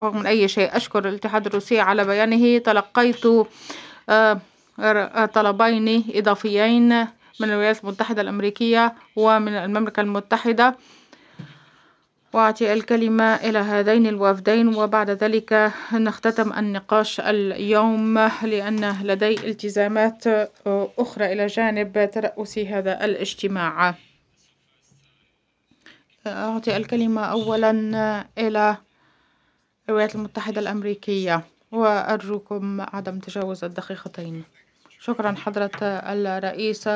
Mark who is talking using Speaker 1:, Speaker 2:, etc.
Speaker 1: رغم أي شيء أشكر الاتحاد الروسي على بيانه. تلقيت طلبين إضافيين من الولايات المتحدة الأمريكية ومن المملكة المتحدة، وأعطي الكلمة إلى هذين الوفدين وبعد ذلك نختتم النقاش اليوم، لأن لدي التزامات أخرى إلى جانب ترأس هذا الاجتماع. أعطي الكلمة أولا إلى الولايات المتحدة الأمريكية، وأرجوكم عدم تجاوز الدقيقتين. شكرا حضرة الرئيس.